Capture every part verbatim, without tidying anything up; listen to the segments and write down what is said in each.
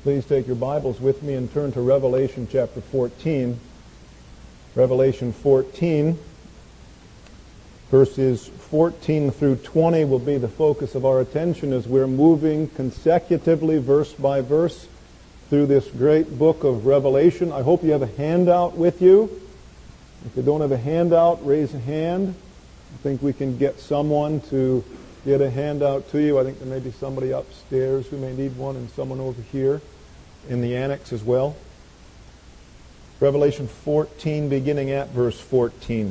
Please take your Bibles with me and turn to Revelation chapter fourteen. Revelation fourteen, verses fourteen through twenty will be the focus of our attention as we're moving consecutively, verse by verse, through this great book of Revelation. I hope you have a handout with you. If you don't have a handout, raise a hand. I think we can get someone to get a handout to you. I think there may be somebody upstairs who may need one, and someone over here in the annex as well. Revelation fourteen, beginning at verse fourteen.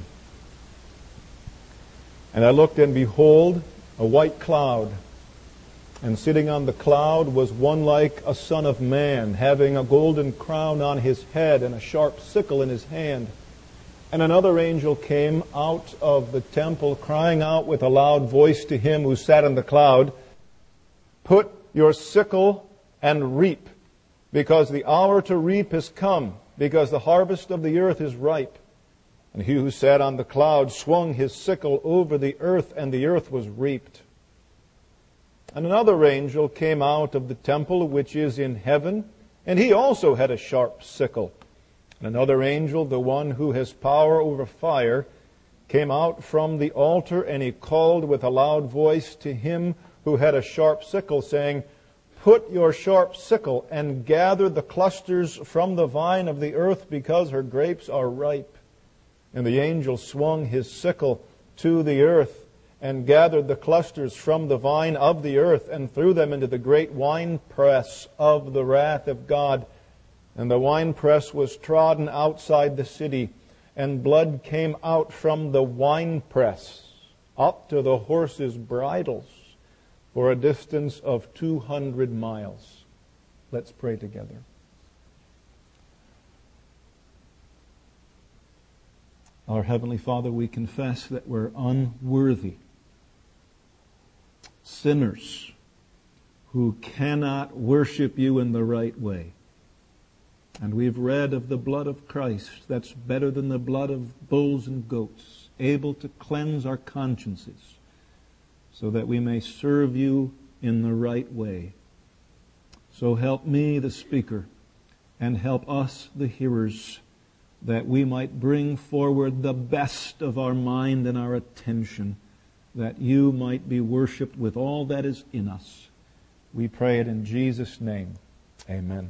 And I looked, and behold, a white cloud. And sitting on the cloud was one like a son of man, having a golden crown on his head and a sharp sickle in his hand. And another angel came out of the temple, crying out with a loud voice to him who sat on the cloud, "Put your sickle and reap, because the hour to reap has come, because the harvest of the earth is ripe." And he who sat on the cloud swung his sickle over the earth, and the earth was reaped. And another angel came out of the temple which is in heaven, and he also had a sharp sickle. And another angel, the one who has power over fire, came out from the altar, and he called with a loud voice to him who had a sharp sickle, saying, "Put your sharp sickle and gather the clusters from the vine of the earth, because her grapes are ripe." And the angel swung his sickle to the earth and gathered the clusters from the vine of the earth and threw them into the great winepress of the wrath of God. And the winepress was trodden outside the city, and blood came out from the winepress up to the horses' bridles for a distance of two hundred miles. Let's pray together. Our Heavenly Father, we confess that we're unworthy sinners who cannot worship you in the right way. And we've read of the blood of Christ that's better than the blood of bulls and goats, able to cleanse our consciences so that we may serve you in the right way. So help me, the speaker, and help us, the hearers, that we might bring forward the best of our mind and our attention, that you might be worshipped with all that is in us. We pray it in Jesus' name. Amen.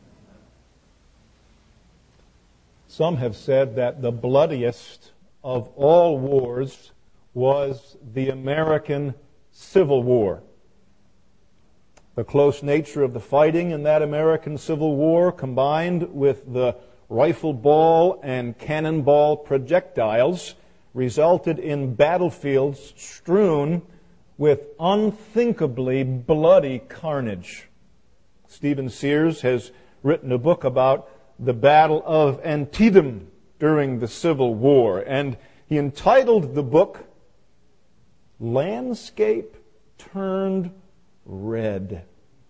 Some have said that the bloodiest of all wars was the American Civil War. The close nature of the fighting in that American Civil War, combined with the rifle ball and cannonball projectiles, resulted in battlefields strewn with unthinkably bloody carnage. Stephen Sears has written a book about the Battle of Antietam during the Civil War, and he entitled the book, "Landscape Turned Red."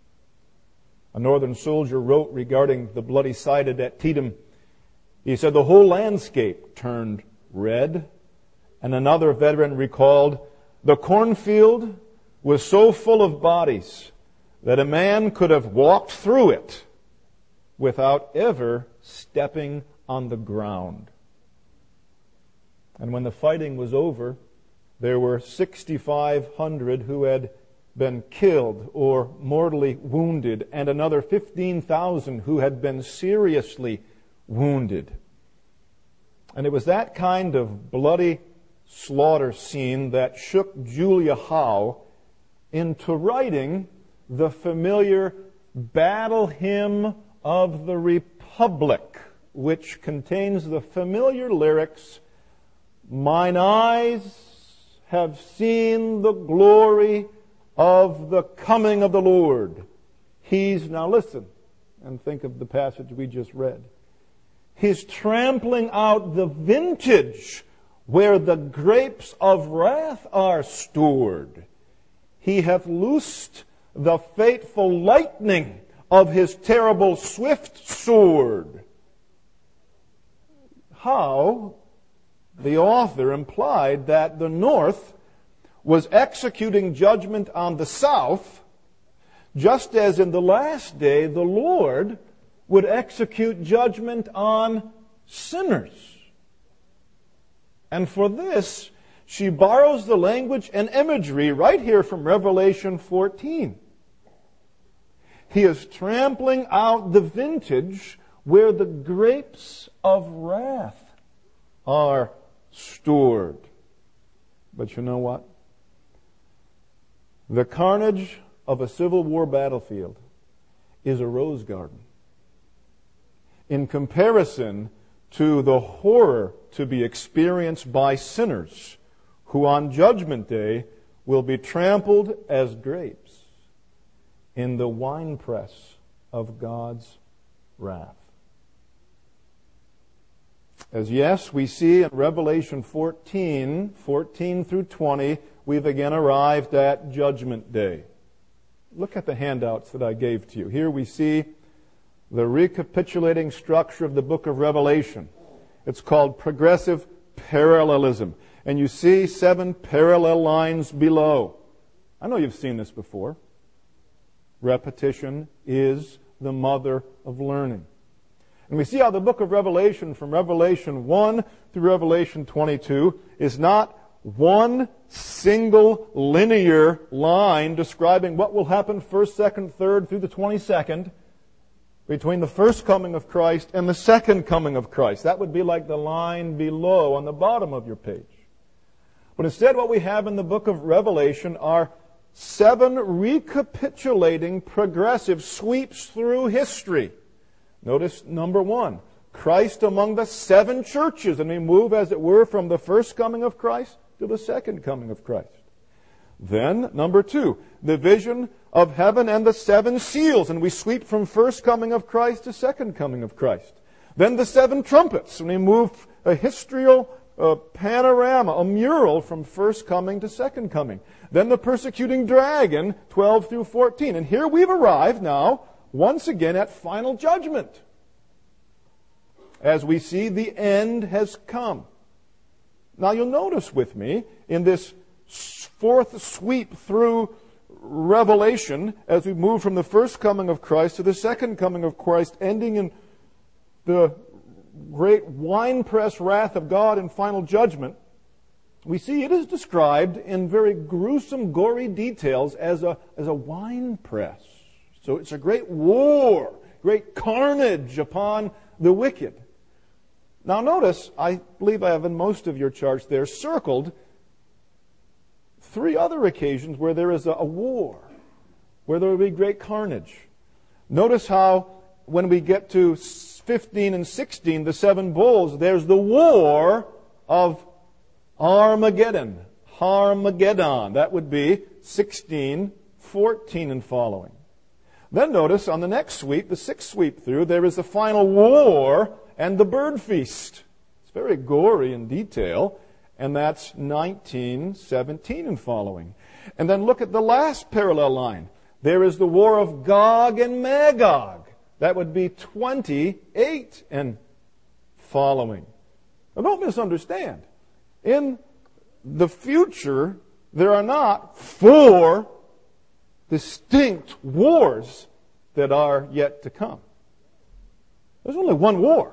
A Northern soldier wrote regarding the bloody sight at Antietam, he said, "The whole landscape turned red." And another veteran recalled, "The cornfield was so full of bodies that a man could have walked through it without ever stepping on the ground." And when the fighting was over, there were sixty-five hundred who had been killed or mortally wounded, and another fifteen thousand who had been seriously wounded. And it was that kind of bloody slaughter scene that shook Julia Howe into writing the familiar battle hymn of the Republic, which contains the familiar lyrics, "Mine eyes have seen the glory of the coming of the Lord. He's," now listen and think of the passage we just read, "He's trampling out the vintage where the grapes of wrath are stored. He hath loosed the fateful lightning of his terrible swift sword." How the author implied that the North was executing judgment on the South just as in the last day the Lord would execute judgment on sinners. And for this, she borrows the language and imagery right here from Revelation fourteen. He is trampling out the vintage where the grapes of wrath are stored. But you know what? The carnage of a Civil War battlefield is a rose garden in comparison to the horror to be experienced by sinners who on Judgment Day will be trampled as grapes in the winepress of God's wrath. As yes, we see in Revelation fourteen, fourteen through twenty, we've again arrived at Judgment Day. Look at the handouts that I gave to you. Here we see the recapitulating structure of the book of Revelation. It's called progressive parallelism. And you see seven parallel lines below. I know you've seen this before. Repetition is the mother of learning. And we see how the book of Revelation, from Revelation one through Revelation twenty-two, is not one single linear line describing what will happen first, second, third through the twenty-second between the first coming of Christ and the second coming of Christ. That would be like the line below on the bottom of your page. But instead what we have in the book of Revelation are seven recapitulating progressive sweeps through history. Notice number one, Christ among the seven churches. And we move, as it were, from the first coming of Christ to the second coming of Christ. Then, number two, the vision of heaven and the seven seals. And we sweep from first coming of Christ to second coming of Christ. Then the seven trumpets. And we move a historical uh, panorama, a mural from first coming to second coming. Then the persecuting dragon, twelve through fourteen. And here we've arrived now, once again, at final judgment. As we see, the end has come. Now you'll notice with me in this fourth sweep through Revelation, as we move from the first coming of Christ to the second coming of Christ, ending in the great winepress wrath of God in final judgment, we see it is described in very gruesome, gory details as a, as a winepress. So it's a great war, great carnage upon the wicked. Now notice, I believe I have in most of your charts there circled three other occasions where there is a, a war, where there will be great carnage. Notice how when we get to fifteen and sixteen, the seven bowls, there's the war of Armageddon. Harmageddon. That would be sixteen, fourteen and following. Then notice on the next sweep, the sixth sweep through, there is the final war and the bird feast. It's very gory in detail, and that's nineteen, seventeen and following. And then look at the last parallel line. There is the war of Gog and Magog. That would be twenty-eight and following. Now don't misunderstand. In the future, there are not four distinct wars that are yet to come. There's only one war.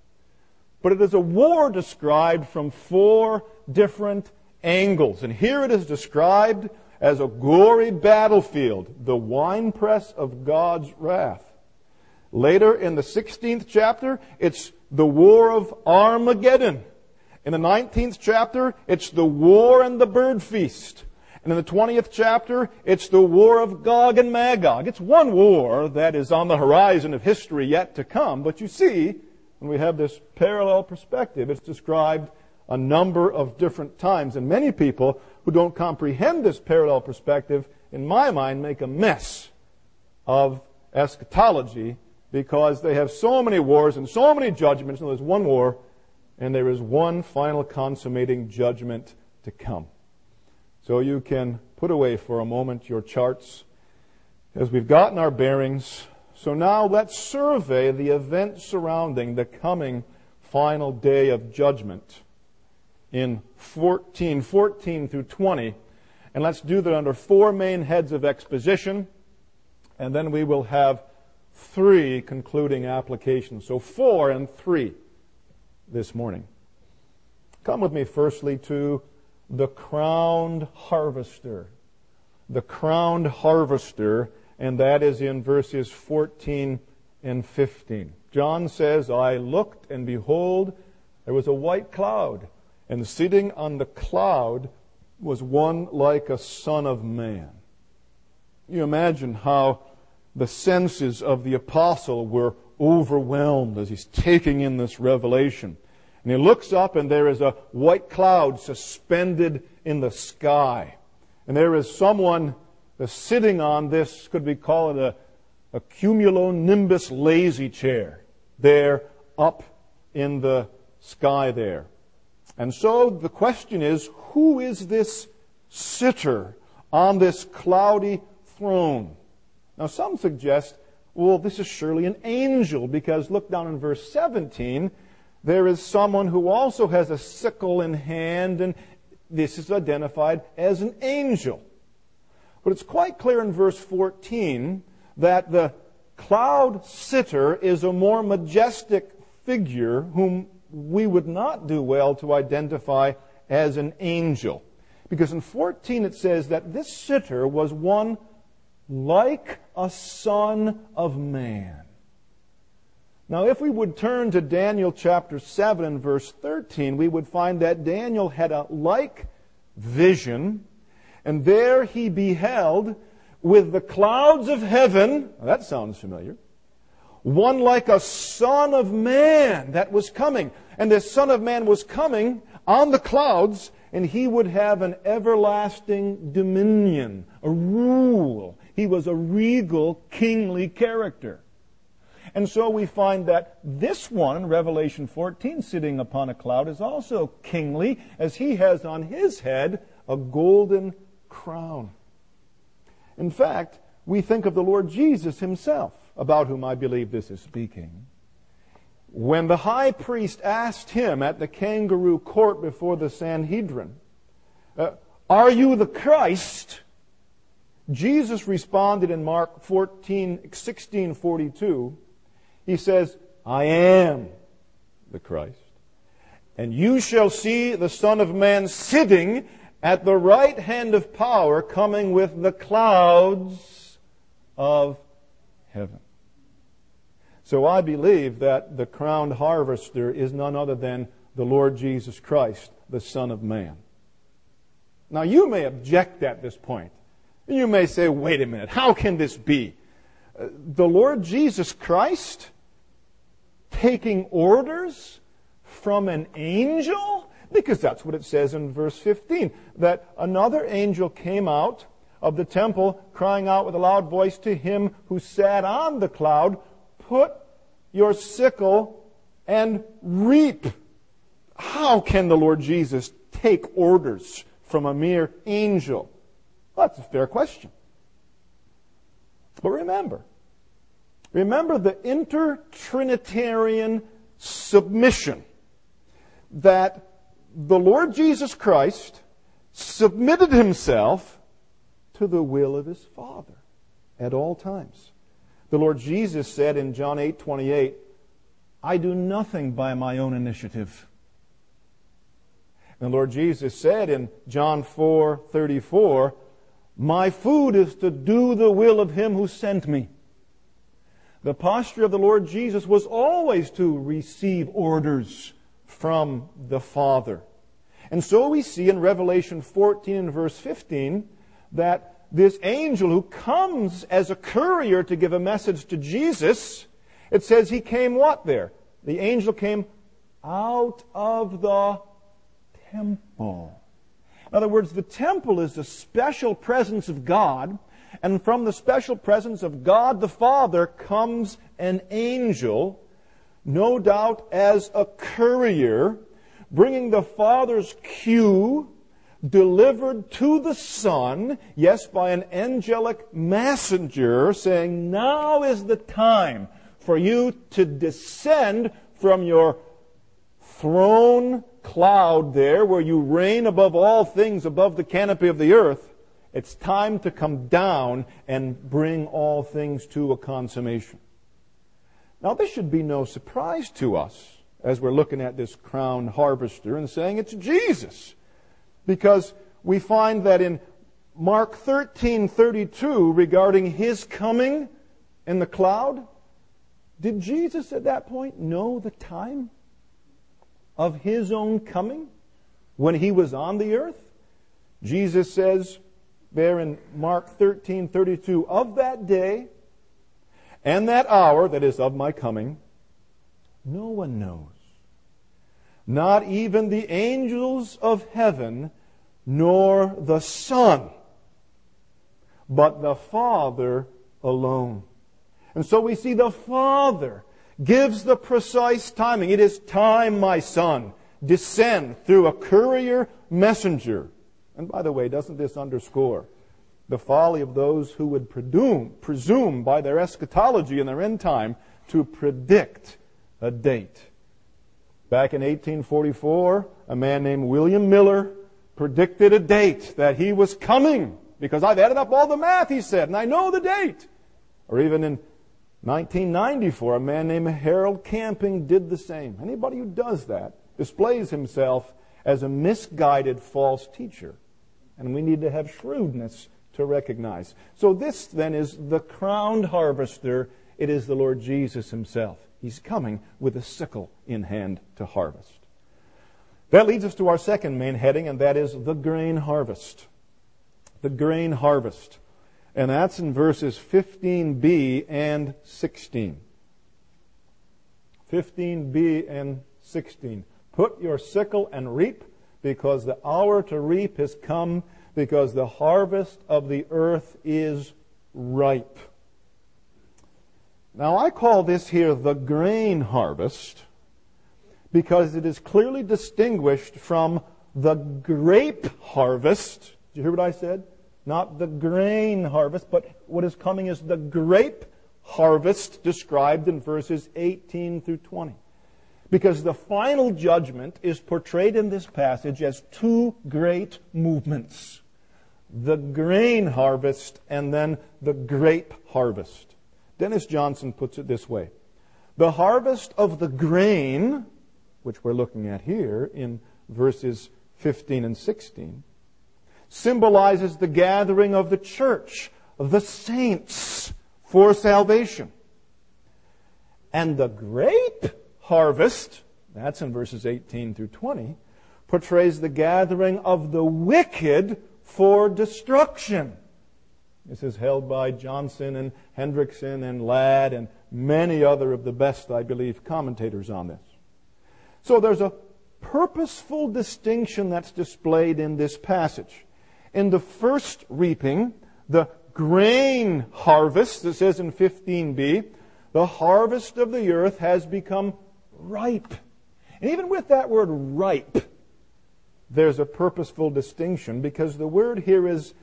But it is a war described from four different angles. And here it is described as a gory battlefield, the winepress of God's wrath. Later in the sixteenth chapter, it's the war of Armageddon. In the nineteenth chapter, it's the war and the bird feast. And in the twentieth chapter, it's the war of Gog and Magog. It's one war that is on the horizon of history yet to come. But you see, when we have this parallel perspective, it's described a number of different times. And many people who don't comprehend this parallel perspective, in my mind, make a mess of eschatology because they have so many wars and so many judgments. And there's one war, and there is one final consummating judgment to come. So you can put away for a moment your charts as we've gotten our bearings. So now let's survey the events surrounding the coming final day of judgment in fourteen, fourteen through twenty. And let's do that under four main heads of exposition. And then we will have three concluding applications. So four and three this morning. Come with me firstly to the crowned harvester. The crowned harvester, and that is in verses fourteen and fifteen. John says, I looked, and behold, there was a white cloud, and sitting on the cloud was one like a son of man. You imagine how the senses of the apostle were overwhelmed as he's taking in this revelation. And he looks up, and there is a white cloud suspended in the sky. And there is someone sitting on this, could we call it a, a cumulonimbus lazy chair, there up in the sky there. And so the question is, who is this sitter on this cloudy throne? Now some suggest, well, this is surely an angel, because look down in verse seventeen, there is someone who also has a sickle in hand, and this is identified as an angel. But it's quite clear in verse fourteen that the cloud sitter is a more majestic figure whom we would not do well to identify as an angel. Because in fourteen it says that this sitter was one like a son of man. Now, if we would turn to Daniel chapter seven and verse thirteen, we would find that Daniel had a like vision, and there he beheld with the clouds of heaven, that sounds familiar, one like a son of man that was coming. And this son of man was coming on the clouds, and he would have an everlasting dominion, a rule. He was a regal, kingly character. And so we find that this one, in Revelation fourteen, sitting upon a cloud, is also kingly, as he has on his head a golden crown. In fact, we think of the Lord Jesus himself, about whom I believe this is speaking. When the high priest asked him at the kangaroo court before the Sanhedrin, uh, are you the Christ? Jesus responded in Mark fourteen, sixteen forty-two, he says, I am the Christ. And you shall see the Son of Man sitting at the right hand of power, coming with the clouds of heaven. So I believe that the crowned harvester is none other than the Lord Jesus Christ, the Son of Man. Now you may object at this point. You may say, wait a minute, how can this be? The Lord Jesus Christ taking orders from an angel? Because that's what it says in verse fifteen, that another angel came out of the temple, crying out with a loud voice to him who sat on the cloud, put your sickle and reap. How can the Lord Jesus take orders from a mere angel? Well, that's a fair question. But remember, remember the inter-Trinitarian submission that the Lord Jesus Christ submitted himself to the will of his Father at all times. The Lord Jesus said in John eight twenty-eight, I do nothing by my own initiative. And the Lord Jesus said in John four thirty-four, my food is to do the will of him who sent me. The posture of the Lord Jesus was always to receive orders from the Father. And so we see in Revelation fourteen and verse fifteen that this angel who comes as a courier to give a message to Jesus, it says he came what there? The angel came out of the temple. In other words, the temple is the special presence of God, and from the special presence of God the Father comes an angel, no doubt as a courier, bringing the Father's cue delivered to the Son, yes, by an angelic messenger, saying, now is the time for you to descend from your throne cloud there, where you reign above all things, above the canopy of the earth, It's time to come down and bring all things to a consummation. Now, this should be no surprise to us as we're looking at this crowned harvester and saying it's Jesus. Because we find that in Mark thirteen thirty-two, regarding His coming in the cloud, did Jesus at that point know the time of His own coming when He was on the earth? Jesus says there in Mark thirteen thirty-two, of that day and that hour, that is, of my coming, no one knows. Not even the angels of heaven, nor the Son, but the Father alone. And so we see the Father gives the precise timing. It is time, my Son, descend through a courier messenger. And by the way, doesn't this underscore the folly of those who would presume, presume by their eschatology in their end time to predict a date? Back in eighteen forty-four, a man named William Miller predicted a date that he was coming, because I've added up all the math, he said, and I know the date. Or even in nineteen ninety-four, a man named Harold Camping did the same. Anybody who does that displays himself as a misguided false teacher. And we need to have shrewdness to recognize. So this then is the crowned harvester. It is the Lord Jesus Himself. He's coming with a sickle in hand to harvest. That leads us to our second main heading, and that is the grain harvest. The grain harvest. And that's in verses fifteen b and sixteen. fifteen b and sixteen. Put your sickle and reap, because the hour to reap has come, because the harvest of the earth is ripe. Now, I call this here the grain harvest because it is clearly distinguished from the grape harvest. Did you hear what I said? Not the grain harvest, but what is coming is the grape harvest described in verses eighteen through twenty. Because the final judgment is portrayed in this passage as two great movements. The grain harvest and then the grape harvest. Dennis Johnson puts it this way. The harvest of the grain, which we're looking at here in verses fifteen and sixteen, symbolizes the gathering of the church, of the saints, for salvation. And the grape harvest, that's in verses eighteen through twenty, portrays the gathering of the wicked for destruction. This is held by Johnson and Hendrickson and Ladd and many other of the best, I believe, commentators on this. So there's a purposeful distinction that's displayed in this passage. In the first reaping, the grain harvest, it says in fifteen b, the harvest of the earth has become ripe. And even with that word ripe, there's a purposeful distinction, because the word here is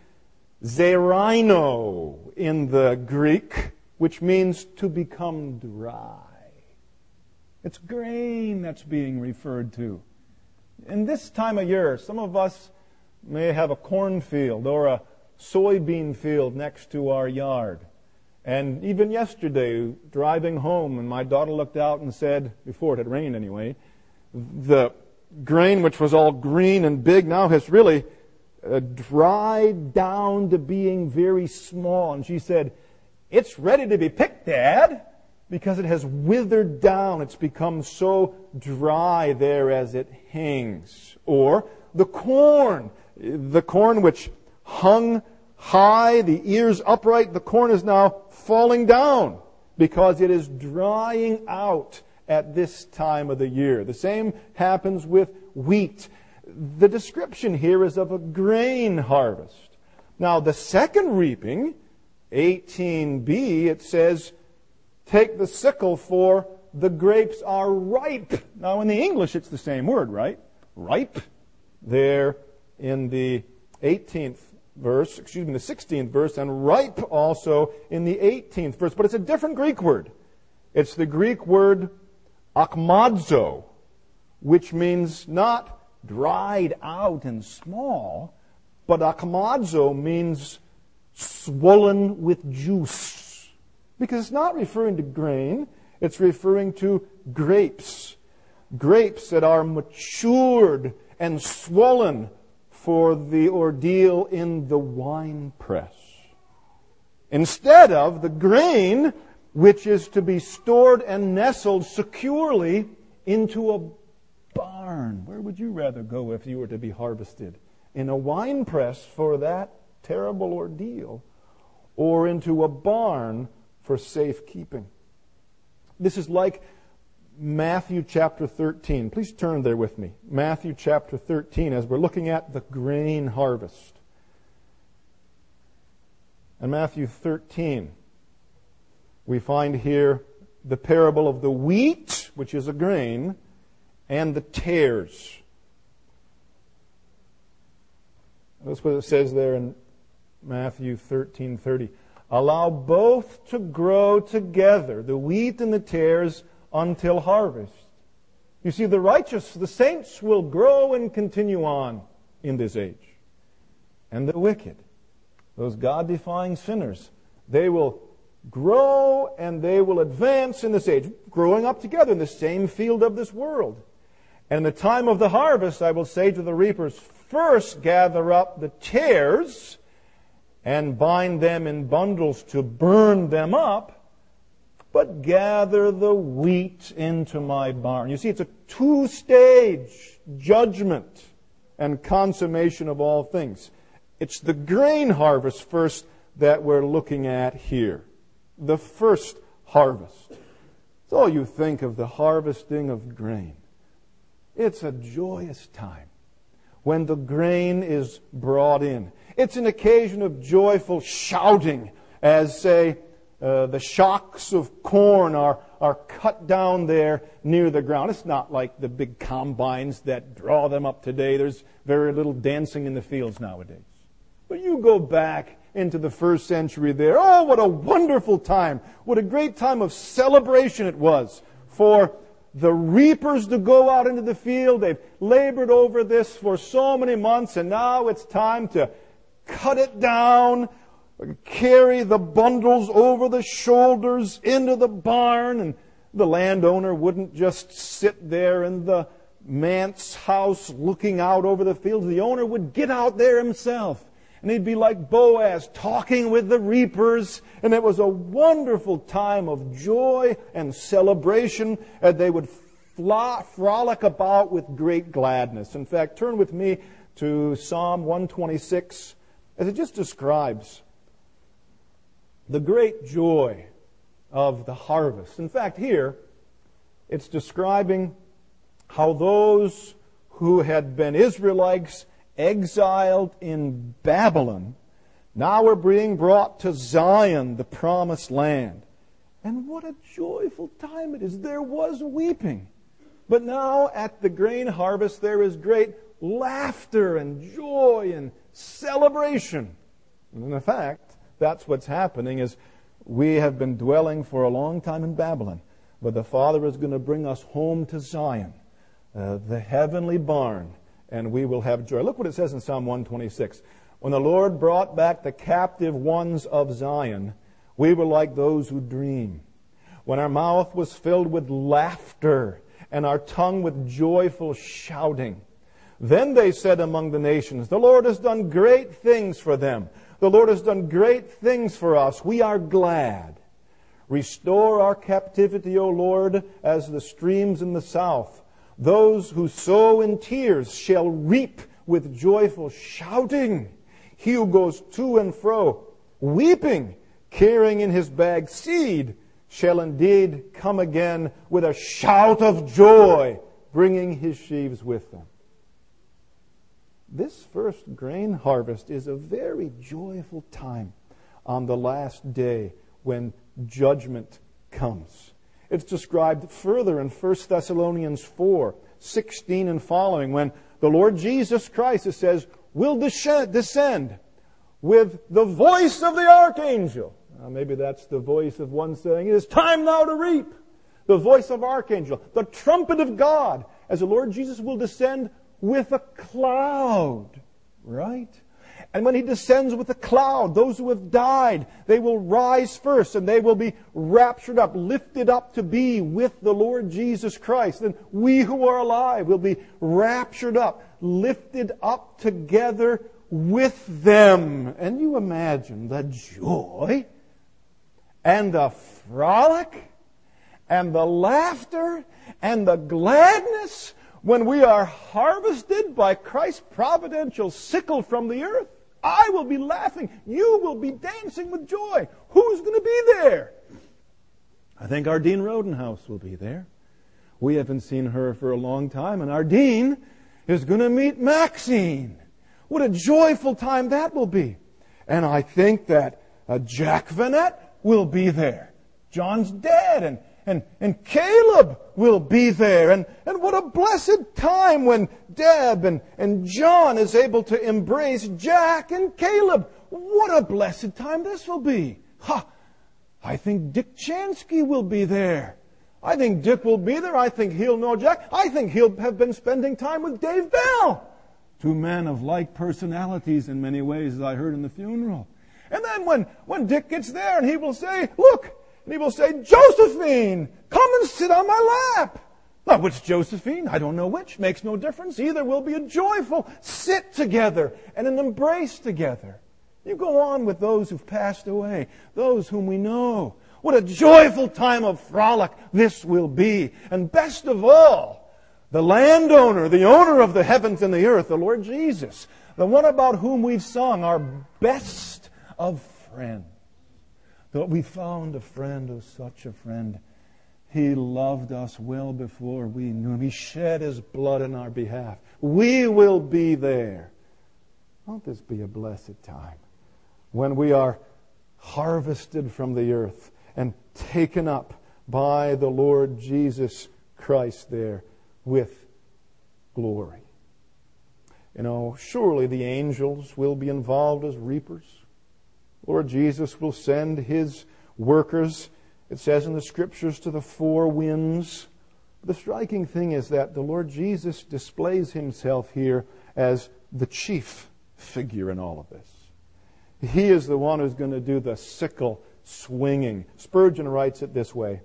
zeraino in the Greek, which means to become dry. It's grain that's being referred to. In this time of year, some of us may have a cornfield or a soybean field next to our yard. And even yesterday, driving home, and my daughter looked out and said, before it had rained anyway, the grain, which was all green and big, now has really uh, dried down to being very small. And she said, "It's ready to be picked, Dad," because it has withered down. It's become so dry there as it hangs. Or the corn, the corn which hung high, the ears upright, the corn is now falling down because it is drying out at this time of the year. The same happens with wheat. The description here is of a grain harvest. Now, the second reaping, eighteen b, it says, "Take the sickle, for the grapes are ripe." Now, in the English, it's the same word, right? Ripe. There in the eighteenth verse, excuse me, the sixteenth verse, and ripe also in the eighteenth verse. But it's a different Greek word. It's the Greek word akmadzo, which means not dried out and small. But akamazo means swollen with juice. Because it's not referring to grain, it's referring to grapes. Grapes that are matured and swollen for the ordeal in the wine press. Instead of the grain, which is to be stored and nestled securely into a barn. Where would you rather go if you were to be harvested? In a wine press for that terrible ordeal, or into a barn for safekeeping? This is like Matthew chapter thirteen. Please turn there with me. Matthew chapter thirteen, as we're looking at the grain harvest. In Matthew thirteen, we find here the parable of the wheat, which is a grain, and the tares. That's what it says there in Matthew thirteen thirty. Allow both to grow together, the wheat and the tares, until harvest. You see, the righteous, the saints, will grow and continue on in this age. And the wicked, those God-defying sinners, they will grow and they will advance in this age, growing up together in the same field of this world. And in the time of the harvest, I will say to the reapers, first gather up the tares and bind them in bundles to burn them up, but gather the wheat into my barn. You see, it's a two-stage judgment and consummation of all things. It's the grain harvest first that we're looking at here. The first harvest. So you think of the harvesting of grain. It's a joyous time when the grain is brought in. It's an occasion of joyful shouting as, say, uh, the shocks of corn are, are cut down there near the ground. It's not like the big combines that draw them up today. There's very little dancing in the fields nowadays. But you go back into the first century there. Oh, what a wonderful time. What a great time of celebration it was for the reapers to go out into the field. They've labored over this for so many months, and now it's time to cut it down, carry the bundles over the shoulders into the barn. And the landowner wouldn't just sit there in the manse house looking out over the fields. The owner would get out there himself. And he'd be like Boaz, talking with the reapers. And it was a wonderful time of joy and celebration. And they would fla- frolic about with great gladness. In fact, turn with me to Psalm one twenty-six, as it just describes the great joy of the harvest. In fact, here, it's describing how those who had been Israelites exiled in Babylon now are being brought to Zion, the promised land. And what a joyful time it is. There was weeping. But now at the grain harvest there is great laughter and joy and celebration. And in fact, that's what's happening is we have been dwelling for a long time in Babylon. But the Father is going to bring us home to Zion, uh, the heavenly barn, and we will have joy. Look what it says in Psalm one twenty-six. When the Lord brought back the captive ones of Zion, we were like those who dream. When our mouth was filled with laughter and our tongue with joyful shouting. Then they said among the nations, the Lord has done great things for them. The Lord has done great things for us. We are glad. Restore our captivity, O Lord, as the streams in the south. Those who sow in tears shall reap with joyful shouting. He who goes to and fro, weeping, carrying in his bag seed, shall indeed come again with a shout of joy, bringing his sheaves with them. This first grain harvest is a very joyful time on the last day when judgment comes. It's described further in First Thessalonians four, sixteen and following, when the Lord Jesus Christ, it says, will descend with the voice of the archangel. Now, maybe that's the voice of one saying, it is time now to reap. The voice of archangel, the trumpet of God, as the Lord Jesus will descend with a cloud, right? And when He descends with a cloud, those who have died, they will rise first and they will be raptured up, lifted up to be with the Lord Jesus Christ. And we who are alive will be raptured up, lifted up together with them. And you imagine the joy and the frolic and the laughter and the gladness when we are harvested by Christ's providential sickle from the earth. I will be laughing. You will be dancing with joy. Who's going to be there? I think Ardeen Rodenhouse will be there. We haven't seen her for a long time, and Ardeen is going to meet Maxine. What a joyful time that will be. And I think that uh, Jack Vanette will be there. John's dead, and And, and Caleb will be there. And, and what a blessed time when Deb and, and John is able to embrace Jack and Caleb. What a blessed time this will be. Ha! I think Dick Chansky will be there. I think Dick will be there. I think he'll know Jack. I think he'll have been spending time with Dave Bell. Two men of like personalities in many ways, as I heard in the funeral. And then when, when Dick gets there and he will say, look, and he will say, Josephine, come and sit on my lap. Now, which Josephine? I don't know which. Makes no difference. Either will be a joyful sit together and an embrace together. You go on with those who've passed away, those whom we know. What a joyful time of frolic this will be. And best of all, the landowner, the owner of the heavens and the earth, the Lord Jesus, the one about whom we've sung, our best of friends. That we found a friend, oh, such a friend. He loved us well before we knew Him. He shed His blood in our behalf. We will be there. Won't this be a blessed time when we are harvested from the earth and taken up by the Lord Jesus Christ there with glory? You know, surely the angels will be involved as reapers. Lord Jesus will send His workers, it says in the Scriptures, to the four winds. The striking thing is that the Lord Jesus displays Himself here as the chief figure in all of this. He is the one who's going to do the sickle swinging. Spurgeon writes it this way: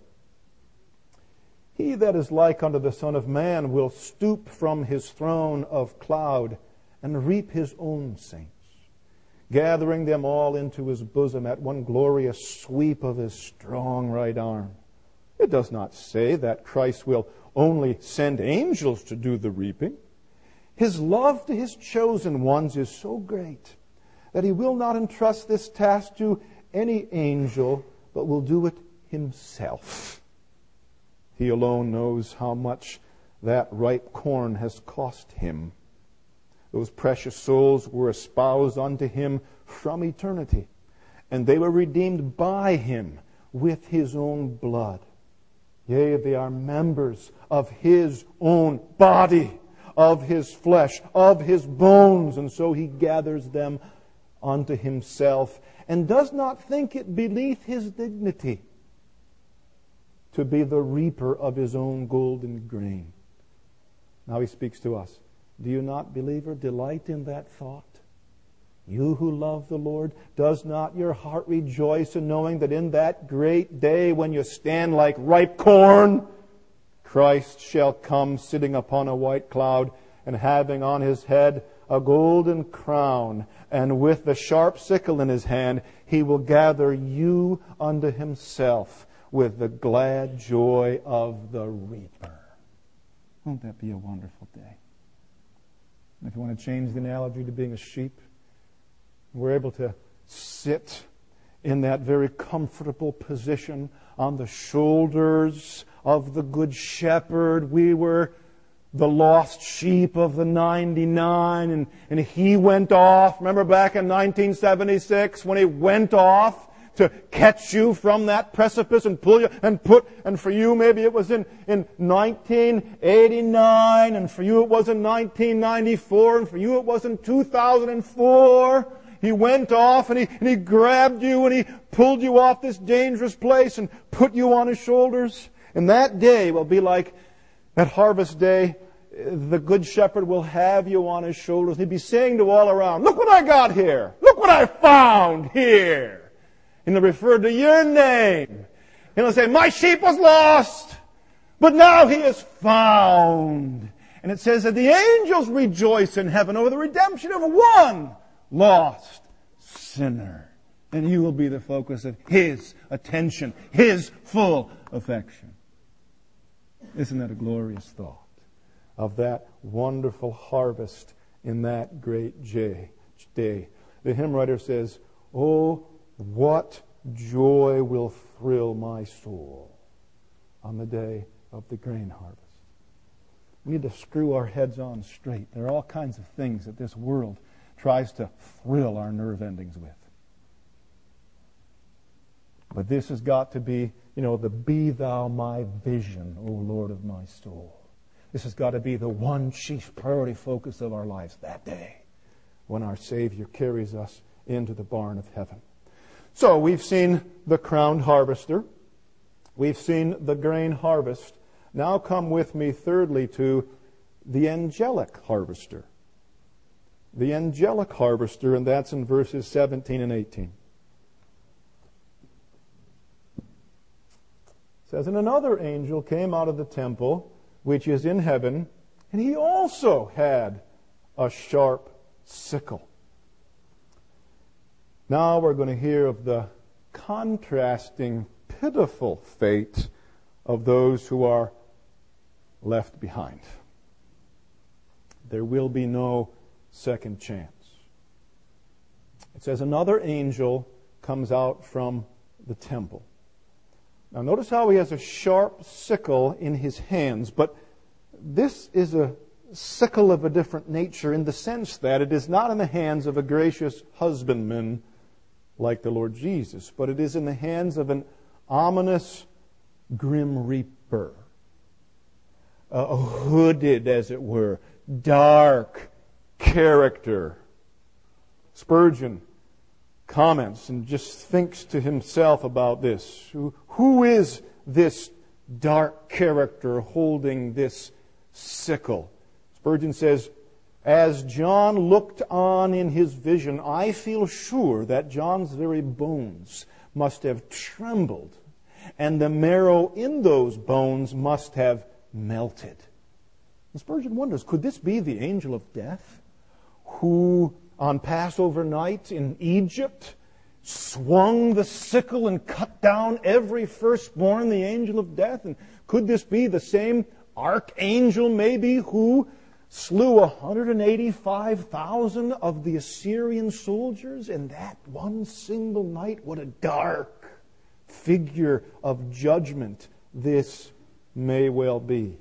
He that is like unto the Son of Man will stoop from His throne of cloud and reap His own saints, gathering them all into His bosom at one glorious sweep of His strong right arm. It does not say that Christ will only send angels to do the reaping. His love to His chosen ones is so great that He will not entrust this task to any angel, but will do it Himself. He alone knows how much that ripe corn has cost Him. Those precious souls were espoused unto Him from eternity, and they were redeemed by Him with His own blood. Yea, they are members of His own body, of His flesh, of His bones, and so He gathers them unto Himself and does not think it beneath His dignity to be the reaper of His own golden grain. Now He speaks to us. Do you not, believer, delight in that thought? You who love the Lord, does not your heart rejoice in knowing that in that great day when you stand like ripe corn, Christ shall come sitting upon a white cloud and having on His head a golden crown, and with the sharp sickle in His hand, He will gather you unto Himself with the glad joy of the reaper. Won't that be a wonderful day? If you want to change the analogy to being a sheep, we're able to sit in that very comfortable position on the shoulders of the Good Shepherd. We were the lost sheep of the ninety-nine, and, and He went off. Remember back in nineteen seventy-six when He went off to catch you from that precipice and pull you and put, and for you maybe it was in, in nineteen eighty-nine, and for you it was in nineteen ninety-four, and for you it was in two thousand four. He went off and he, and he grabbed you and He pulled you off this dangerous place and put you on His shoulders. And that day will be like that harvest day the Good Shepherd will have you on his shoulders. He'll be saying to all around, look what I got here. Look what I found here. And he'll refer to your name. And he'll say, my sheep was lost, but now he is found. And it says that the angels rejoice in heaven over the redemption of one lost sinner. And you will be the focus of his attention, his full affection. Isn't that a glorious thought of that wonderful harvest in that great day? The hymn writer says, oh, what joy will thrill my soul on the day of the grain harvest. We need to screw our heads on straight. There are all kinds of things that this world tries to thrill our nerve endings with. But this has got to be, you know, the be thou my vision, O Lord of my soul. This has got to be the one chief priority focus of our lives that day when our Savior carries us into the barn of heaven. So we've seen the crowned harvester. We've seen the grain harvest. Now come with me thirdly to the angelic harvester. The angelic harvester, and that's in verses seventeen and eighteen. It says, and another angel came out of the temple which is in heaven, and he also had a sharp sickle. Now we're going to hear of the contrasting, pitiful fate of those who are left behind. There will be no second chance. It says another angel comes out from the temple. Now notice how he has a sharp sickle in his hands, but this is a sickle of a different nature in the sense that it is not in the hands of a gracious husbandman like the Lord Jesus, but it is in the hands of an ominous grim reaper. A hooded, as it were, dark character. Spurgeon comments and just thinks to himself about this. Who, who is this dark character holding this sickle? Spurgeon says, as John looked on in his vision, I feel sure that John's very bones must have trembled, and the marrow in those bones must have melted. And Spurgeon wonders, could this be the angel of death who on Passover night in Egypt swung the sickle and cut down every firstborn, the angel of death? And could this be the same archangel maybe who slew one hundred eighty-five thousand of the Assyrian soldiers in that one single night? What a dark figure of judgment this may well be.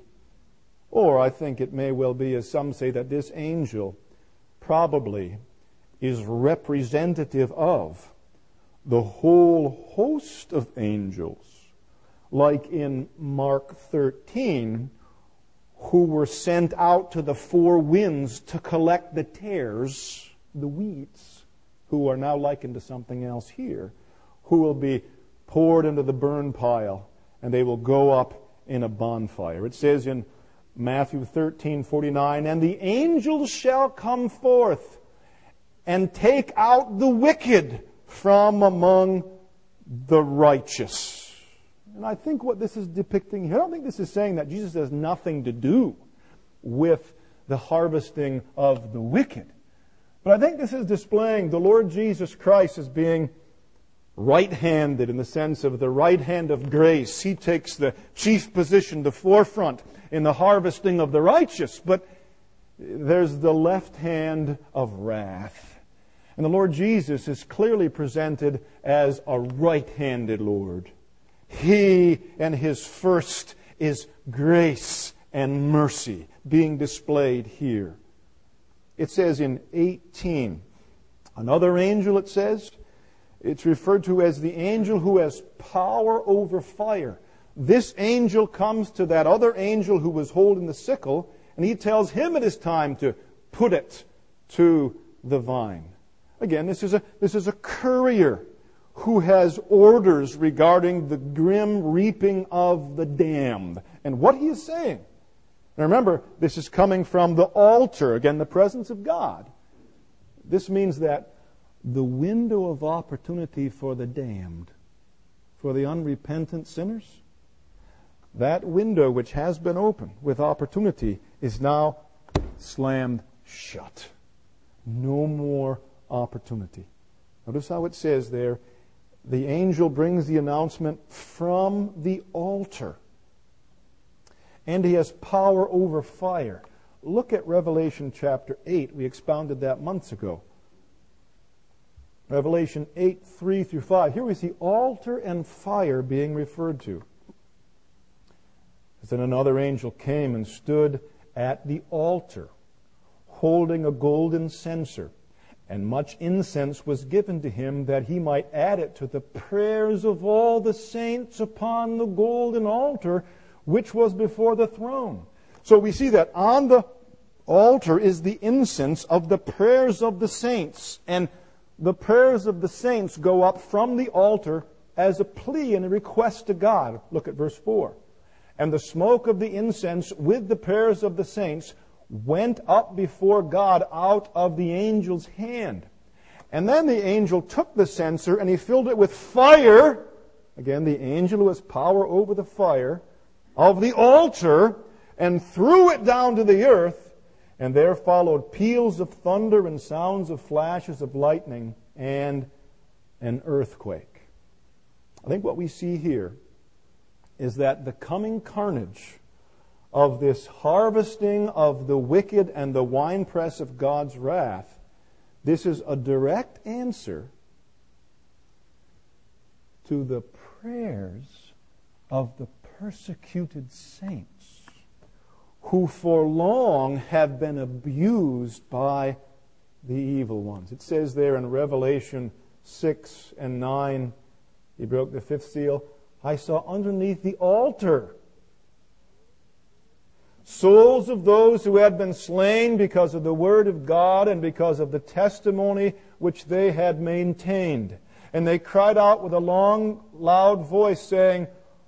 Or I think it may well be, as some say, that this angel probably is representative of the whole host of angels, like in Mark thirteen, who were sent out to the four winds to collect the tares, the weeds, who are now likened to something else here, who will be poured into the burn pile, and they will go up in a bonfire. It says in Matthew thirteen forty-nine, and the angels shall come forth and take out the wicked from among the righteous. And I think what this is depicting here, I don't think this is saying that Jesus has nothing to do with the harvesting of the wicked. But I think this is displaying the Lord Jesus Christ as being right-handed in the sense of the right hand of grace. He takes the chief position, the forefront in the harvesting of the righteous. But there's the left hand of wrath. And the Lord Jesus is clearly presented as a right-handed Lord. He and His first is grace and mercy being displayed here. It says in eighteen, another angel, it says, it's referred to as the angel who has power over fire. This angel comes to that other angel who was holding the sickle, and he tells him it is time to put it to the vine. Again, this is a, this is a courier who has orders regarding the grim reaping of the damned. And what he is saying Now remember, this is coming from the altar, again, the presence of God. This means that the window of opportunity for the damned, for the unrepentant sinners, that window which has been open with opportunity is now slammed shut. No more opportunity. Notice how it says there, the angel brings the announcement from the altar. And he has power over fire. Look at Revelation chapter eight. We expounded that months ago. Revelation eight, three through five. Here we see altar and fire being referred to. Then another angel came and stood at the altar, holding a golden censer. And much incense was given to him that he might add it to the prayers of all the saints upon the golden altar which was before the throne. So we see that on the altar is the incense of the prayers of the saints. And the prayers of the saints go up from the altar as a plea and a request to God. Look at verse four. And the smoke of the incense with the prayers of the saints went up before God out of the angel's hand. And then the angel took the censer and he filled it with fire. Again, the angel who has power over the fire of the altar, and threw it down to the earth. And there followed peals of thunder and sounds of flashes of lightning and an earthquake. I think what we see here is that the coming carnage of this harvesting of the wicked and the winepress of God's wrath, this is a direct answer to the prayers of the persecuted saints who for long have been abused by the evil ones. It says there in Revelation six and nine, he broke the fifth seal, I saw underneath the altar souls of those who had been slain because of the word of God and because of the testimony which they had maintained. And they cried out with a long, loud voice, saying,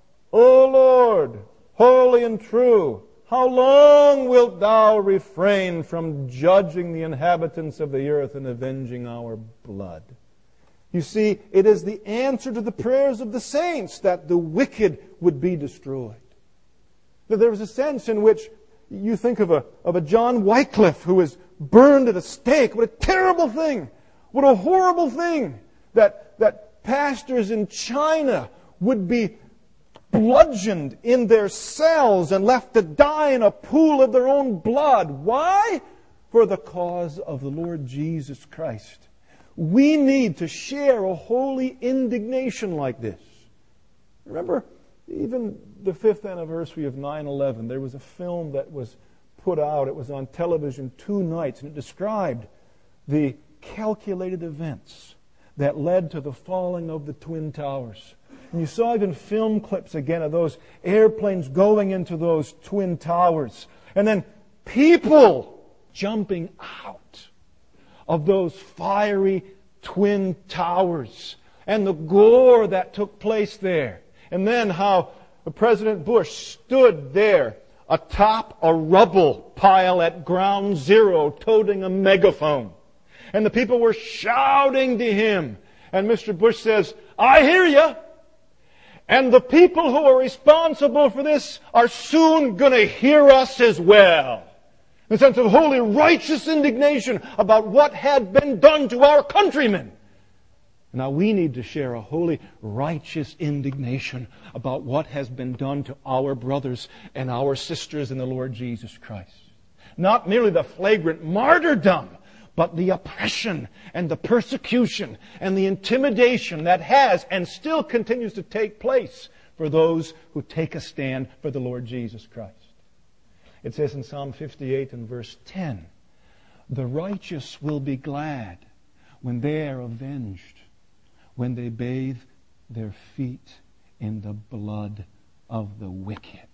O Lord, holy and true, how long wilt thou refrain from judging the inhabitants of the earth and avenging our blood? You see, it is the answer to the prayers of the saints that the wicked would be destroyed. There was a sense in which you think of a, of a John Wycliffe who was burned at a stake. What a terrible thing! What a horrible thing that, that pastors in China would be bludgeoned in their cells and left to die in a pool of their own blood. Why? For the cause of the Lord Jesus Christ. We need to share a holy indignation like this. Remember, even the fifth anniversary of nine eleven, there was a film that was put out. It was on television two nights, and it described the calculated events that led to the falling of the Twin Towers. And you saw even film clips again of those airplanes going into those Twin Towers. And then people jumping out of those fiery Twin Towers. And the gore that took place there. And then how President Bush stood there atop a rubble pile at ground zero toting a megaphone. And the people were shouting to him. And Mister Bush says, I hear you. And the people who are responsible for this are soon going to hear us as well. In a sense of holy, righteous indignation about what had been done to our countrymen. Now we need to share a holy, righteous indignation about what has been done to our brothers and our sisters in the Lord Jesus Christ. Not merely the flagrant martyrdom, but the oppression and the persecution and the intimidation that has and still continues to take place for those who take a stand for the Lord Jesus Christ. It says in Psalm fifty-eight and verse ten, the righteous will be glad when they are avenged, when they bathe their feet in the blood of the wicked.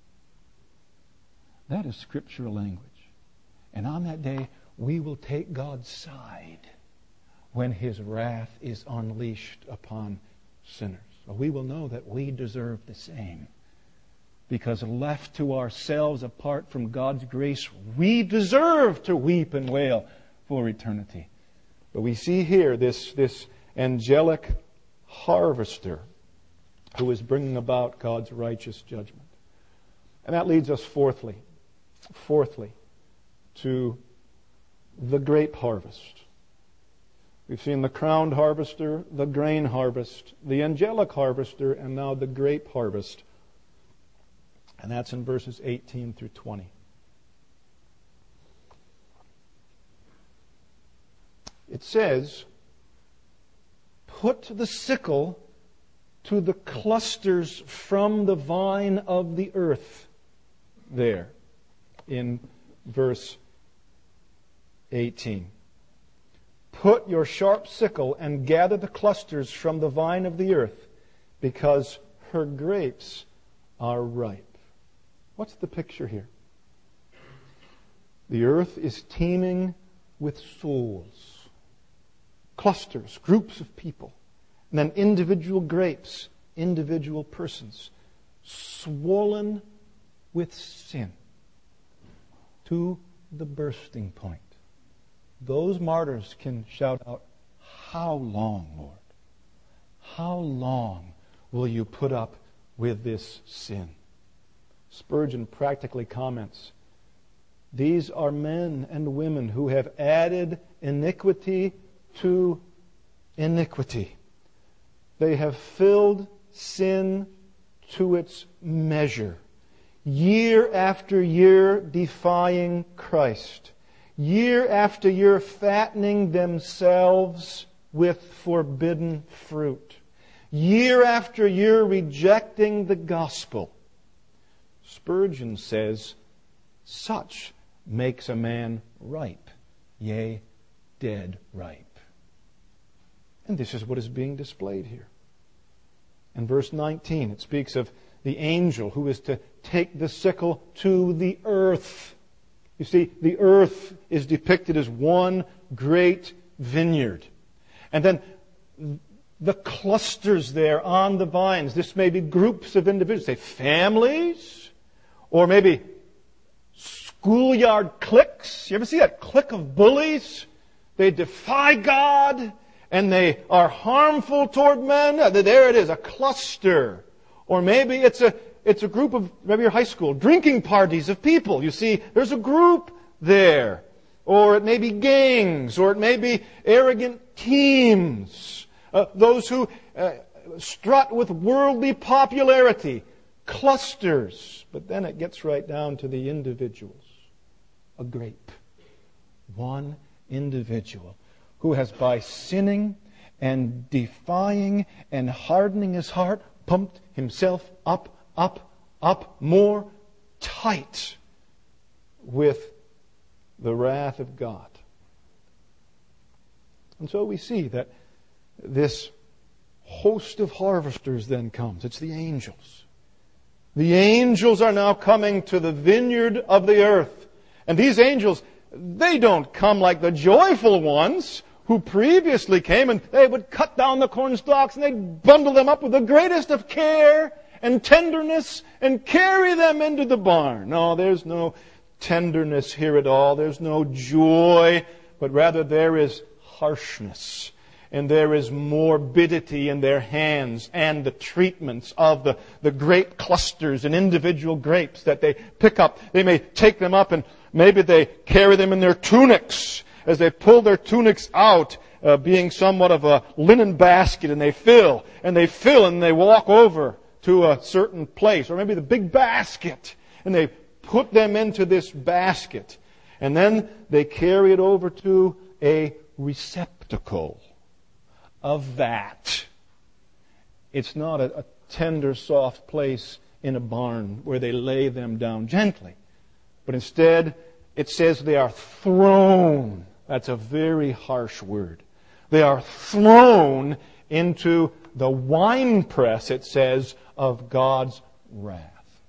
That is scriptural language. And on that day, we will take God's side when His wrath is unleashed upon sinners. We will know that we deserve the same because left to ourselves apart from God's grace, we deserve to weep and wail for eternity. But we see here this, this angelic harvester who is bringing about God's righteous judgment. And that leads us fourthly, fourthly, to the grape harvest. We've seen the crowned harvester, the grain harvest, the angelic harvester, and now the grape harvest. And that's in verses eighteen through twenty. It says, "Put the sickle to the clusters from the vine of the earth." There, in verse eighteen. "Put your sharp sickle and gather the clusters from the vine of the earth, because her grapes are ripe." What's the picture here? The earth is teeming with souls. Clusters, groups of people. And then individual grapes, individual persons, swollen with sin to the bursting point. Those martyrs can shout out, "How long, Lord? How long will you put up with this sin?" Spurgeon practically comments, "These are men and women who have added iniquity to iniquity. They have filled sin to its measure, year after year defying Christ, year after year fattening themselves with forbidden fruit, year after year rejecting the gospel." Spurgeon says, "Such makes a man ripe, yea, dead ripe." And this is what is being displayed here. In verse nineteen, it speaks of the angel who is to take the sickle to the earth. You see, the earth is depicted as one great vineyard. And then the clusters there on the vines, this may be groups of individuals, say families, or maybe schoolyard cliques. You ever see that clique of bullies? They defy God and they are harmful toward men. There it is, a cluster. Or maybe it's a it's a group of, maybe your high school, drinking parties of people. You see, there's a group there. Or it may be gangs, or it may be arrogant teams. Uh, those who uh, strut with worldly popularity. Clusters. But then it gets right down to the individuals. A grape. One individual who has, by sinning and defying and hardening his heart, pumped himself up, up, up more tight with the wrath of God. And so we see that this host of harvesters then comes. It's the angels. The angels are now coming to the vineyard of the earth. And these angels, they don't come like the joyful ones who previously came, and they would cut down the corn stalks and they'd bundle them up with the greatest of care and tenderness and carry them into the barn. No, there's no tenderness here at all. There's no joy, but rather there is harshness. And there is morbidity in their hands and the treatments of the, the grape clusters and individual grapes that they pick up. They may take them up and maybe they carry them in their tunics as they pull their tunics out, uh, being somewhat of a linen basket, and they fill, and they fill, and they walk over to a certain place, or maybe the big basket, and they put them into this basket, and then they carry it over to a receptacle. A vat. It's not a, a tender, soft place in a barn where they lay them down gently. But instead, it says they are thrown. That's a very harsh word. They are thrown into the winepress, it says, of God's wrath.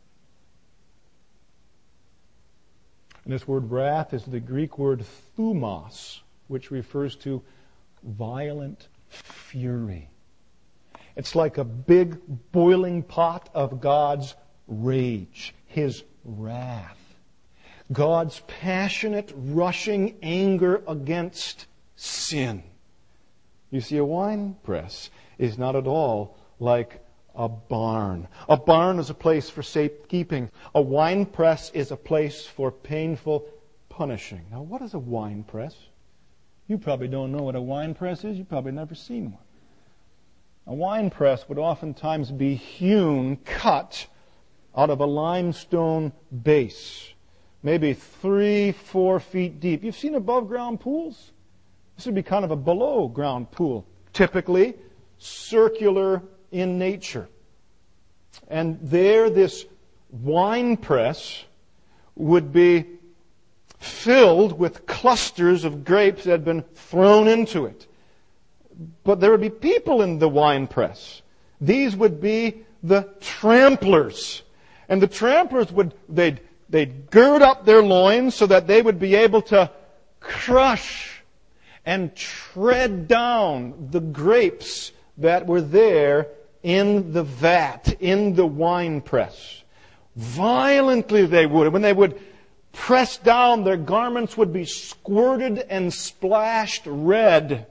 And this word wrath is the Greek word thumos, which refers to violent fury. It's like a big boiling pot of God's rage, His wrath. God's passionate, rushing anger against sin. You see, a wine press is not at all like a barn. A barn is a place for safekeeping. A wine press is a place for painful punishing. Now, what is a wine press? You probably don't know what a wine press is. You've probably never seen one. A wine press would oftentimes be hewn, cut out of a limestone base, maybe three, four feet deep. You've seen above ground pools? This would be kind of a below ground pool, typically circular in nature. And there this wine press would be filled with clusters of grapes that had been thrown into it. But there would be people in the wine press. These would be the tramplers. And the tramplers would, they'd, they'd gird up their loins so that they would be able to crush and tread down the grapes that were there in the vat, in the wine press. Violently they would. When they would press down, their garments would be squirted and splashed red.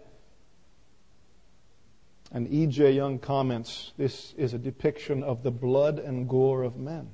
And E J Young comments, this is a depiction of the blood and gore of men.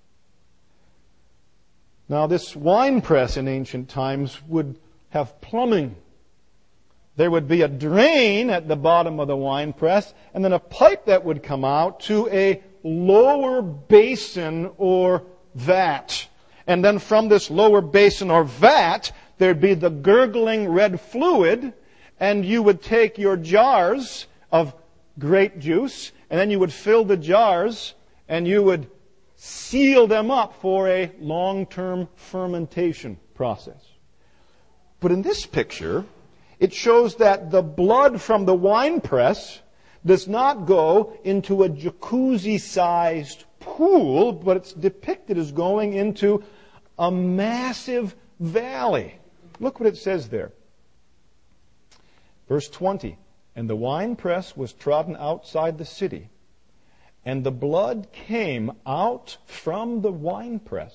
Now, this wine press in ancient times would have plumbing. There would be a drain at the bottom of the wine press, and then a pipe that would come out to a lower basin or vat. And then from this lower basin or vat, there'd be the gurgling red fluid, and you would take your jars of grape juice, and then you would fill the jars, and you would seal them up for a long-term fermentation process. But in this picture, it shows that the blood from the wine press does not go into a jacuzzi-sized pool, but it's depicted as going into a massive valley. Look what it says there. Verse twenty. And the winepress was trodden outside the city, and the blood came out from the winepress,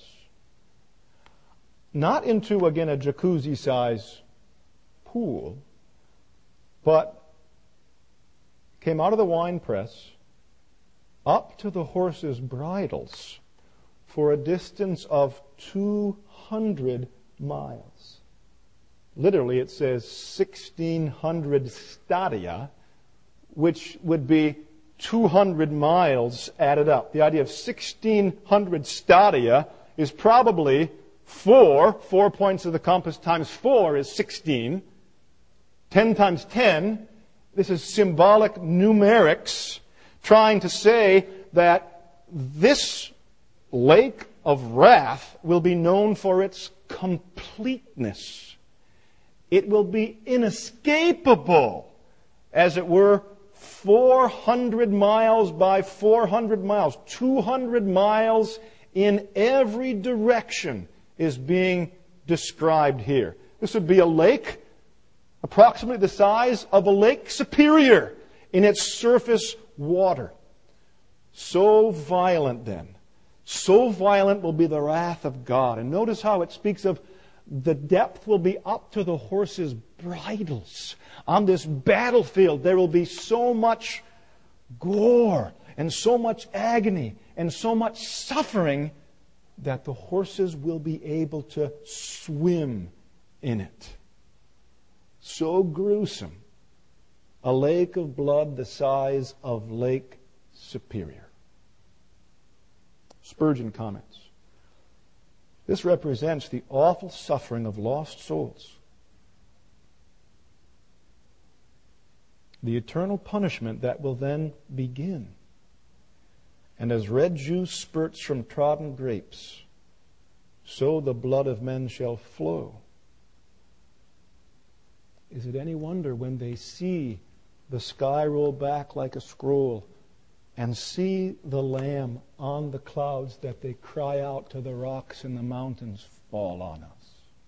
not into, again, a jacuzzi-sized pool, but came out of the winepress up to the horses' bridles for a distance of two hundred miles. Literally, it says sixteen hundred stadia, which would be two hundred miles added up. The idea of sixteen hundred stadia is probably four. Four points of the compass times four is sixteen. Ten times ten. This is symbolic numerics trying to say that this lake of wrath will be known for its completeness. It will be inescapable, as it were, four hundred miles by four hundred miles. two hundred miles in every direction is being described here. This would be a lake approximately the size of a Lake Superior in its surface water. So violent then. So violent will be the wrath of God. And notice how it speaks of the depth will be up to the horses' bridles. On this battlefield, there will be so much gore and so much agony and so much suffering that the horses will be able to swim in it. So gruesome. A lake of blood the size of Lake Superior. Spurgeon comments. This represents the awful suffering of lost souls. The eternal punishment that will then begin. And as red juice spurts from trodden grapes, so the blood of men shall flow. Is it any wonder when they see the sky roll back like a scroll and see the Lamb on the clouds that they cry out to the rocks and the mountains, fall on us?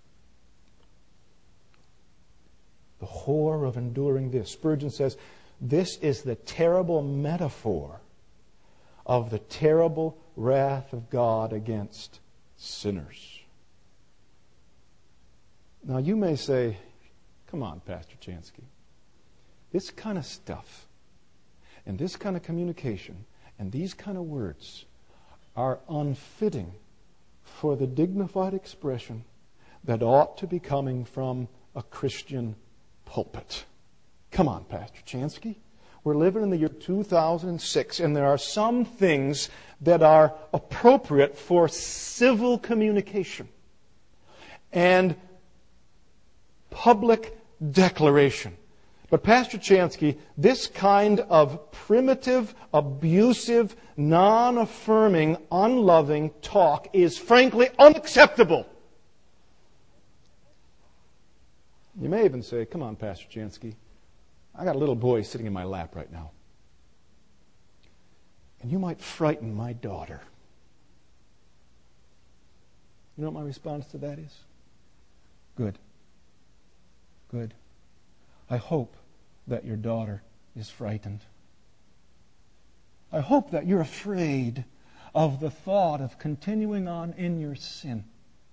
The horror of enduring this. Spurgeon says, this is the terrible metaphor of the terrible wrath of God against sinners. Now you may say, come on, Pastor Chansky. This kind of stuff and this kind of communication and these kind of words are unfitting for the dignified expression that ought to be coming from a Christian pulpit. Come on, Pastor Chansky. We're living in the year two thousand six, and there are some things that are appropriate for civil communication and public declaration. But Pastor Chansky, this kind of primitive, abusive, non-affirming, unloving talk is frankly unacceptable. You may even say, come on, Pastor Chansky, I got a little boy sitting in my lap right now. And you might frighten my daughter. You know what my response to that is? Good. Good. I hope that your daughter is frightened. I hope that you're afraid of the thought of continuing on in your sin.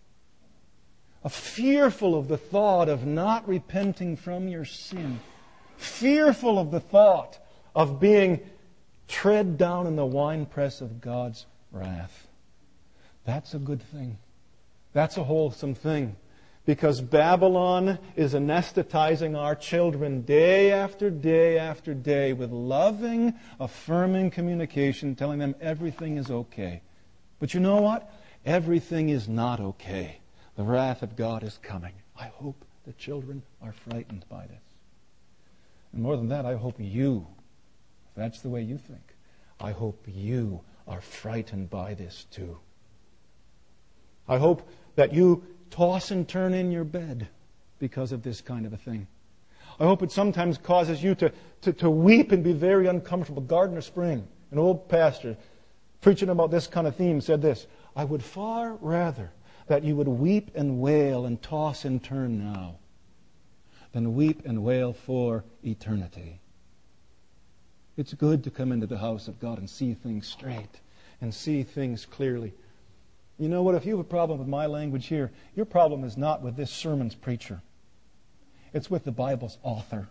Fearful of the thought of not repenting from your sin. Fearful of the thought of being tread down in the winepress of God's wrath. That's a good thing. That's a wholesome thing. Because Babylon is anesthetizing our children day after day after day with loving, affirming communication, telling them everything is okay. But you know what? Everything is not okay. The wrath of God is coming. I hope the children are frightened by this. And more than that, I hope you, if that's the way you think, I hope you are frightened by this too. I hope that you toss and turn in your bed because of this kind of a thing. I hope it sometimes causes you to, to, to weep and be very uncomfortable. Gardner Spring, an old pastor, preaching about this kind of theme, said this: I would far rather that you would weep and wail and toss and turn now than weep and wail for eternity. It's good to come into the house of God and see things straight and see things clearly. You know what? If you have a problem with my language here, your problem is not with this sermon's preacher. It's with the Bible's author.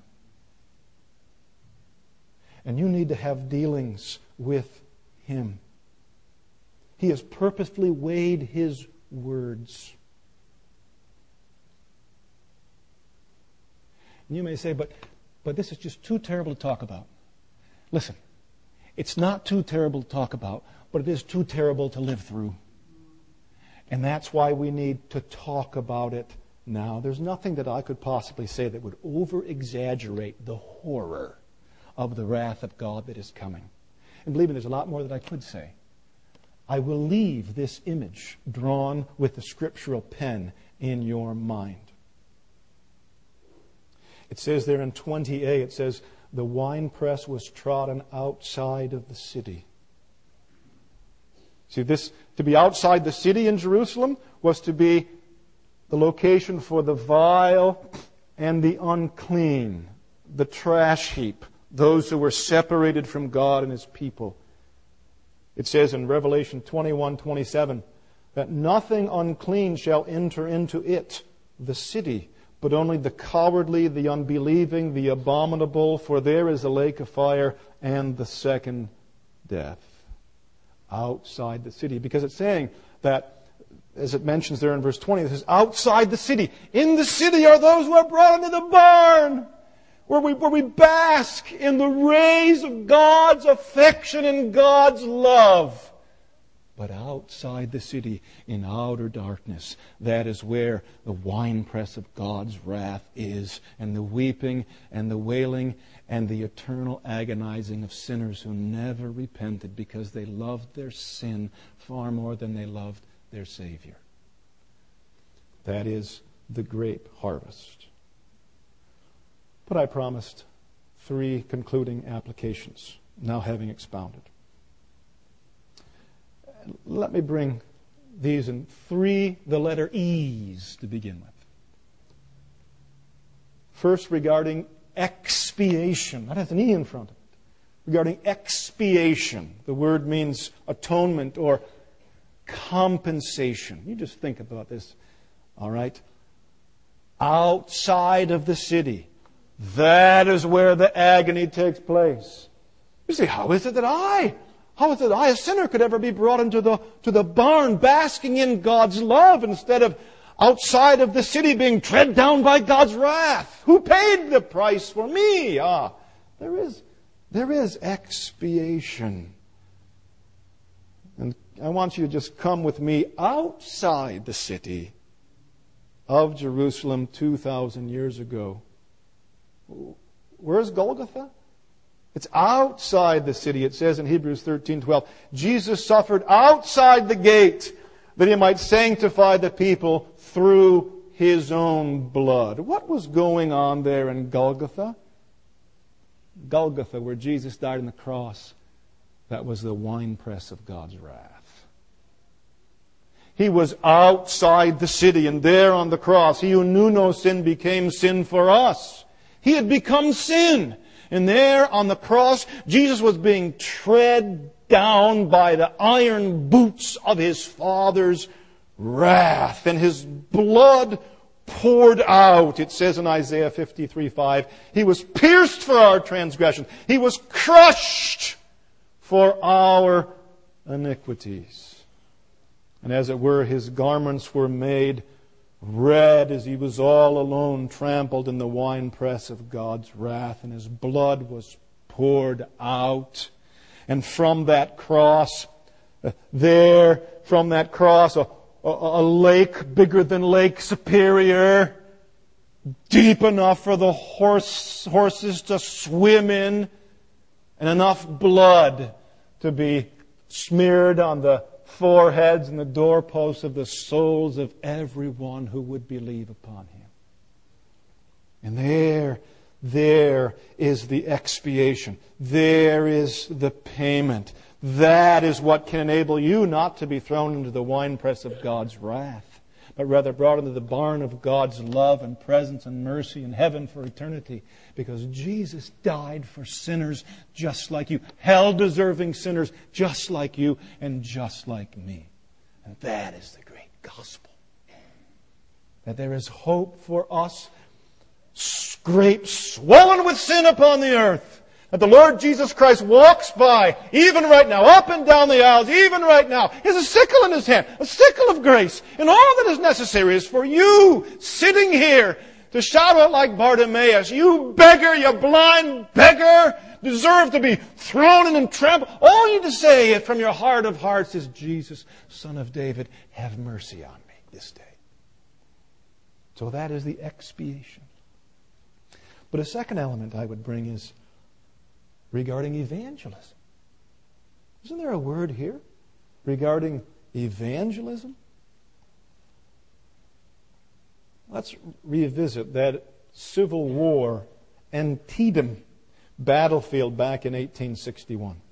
And you need to have dealings with him. He has purposefully weighed his words. And you may say, but, but this is just too terrible to talk about. Listen, it's not too terrible to talk about, but it is too terrible to live through. And that's why we need to talk about it now. There's nothing that I could possibly say that would over-exaggerate the horror of the wrath of God that is coming. And believe me, there's a lot more that I could say. I will leave this image drawn with the scriptural pen in your mind. It says there in twenty a, it says, the winepress was trodden outside of the city. See, this, to be outside the city in Jerusalem was to be the location for the vile and the unclean, the trash heap, those who were separated from God and His people. It says in Revelation twenty-one twenty-seven that nothing unclean shall enter into it, the city, but only the cowardly, the unbelieving, the abominable, for there is a lake of fire and the second death. Outside the city. Because it's saying that, as it mentions there in verse twenty, it says, outside the city. In the city are those who are brought into the barn, where we, where we bask in the rays of God's affection and God's love. But outside the city, in outer darkness, that is where the winepress of God's wrath is, and the weeping and the wailing and the eternal agonizing of sinners who never repented because they loved their sin far more than they loved their Savior. That is the grape harvest. But I promised three concluding applications, now having expounded. Let me bring these in three, the letter E's to begin with. First, regarding expiation. That has an E in front of it. regarding expiation. The word means atonement or compensation. You just think about this, all right? Outside of the city, that is where the agony takes place. You say, how is it that I, how is it that I, a sinner, could ever be brought into the, to the barn basking in God's love instead of outside of the city being tread down by God's wrath? Who paid the price for me? Ah, there is, there is expiation. And I want you to just come with me outside the city of Jerusalem two thousand years ago. Where's Golgotha? It's outside the city. It says in Hebrews thirteen twelve, Jesus suffered outside the gate that He might sanctify the people through His own blood. What was going on there in Golgotha? Golgotha, where Jesus died on the cross, that was the winepress of God's wrath. He was outside the city, and there on the cross, He who knew no sin became sin for us. He had become sin. And there on the cross, Jesus was being tread down by the iron boots of His Father's wrath. And His blood poured out. It says in Isaiah fifty-three five, He was pierced for our transgressions. He was crushed for our iniquities. And as it were, His garments were made red as He was all alone, trampled in the winepress of God's wrath, and His blood was poured out. And from that cross, uh, there, from that cross, a, a, a lake bigger than Lake Superior, deep enough for the horse, horses to swim in, and enough blood to be smeared on the foreheads and the doorposts of the souls of everyone who would believe upon Him. And there, there is the expiation. There is the payment. That is what can enable you not to be thrown into the winepress of God's wrath, but rather brought into the barn of God's love and presence and mercy in heaven for eternity. Because Jesus died for sinners just like you, hell-deserving sinners just like you and just like me. And that is the great gospel. That there is hope for us, great swollen with sin upon the earth. That the Lord Jesus Christ walks by, even right now, up and down the aisles, even right now. He has a sickle in His hand, a sickle of grace. And all that is necessary is for you, sitting here, to shout out like Bartimaeus, you beggar, you blind beggar, deserve to be thrown in and trampled. All you need to say from your heart of hearts is, Jesus, Son of David, have mercy on me this day. So that is the expiation. But a second element I would bring is regarding evangelism. Isn't there a word here regarding evangelism? Let's revisit that Civil War Antietam battlefield back in eighteen sixty-one.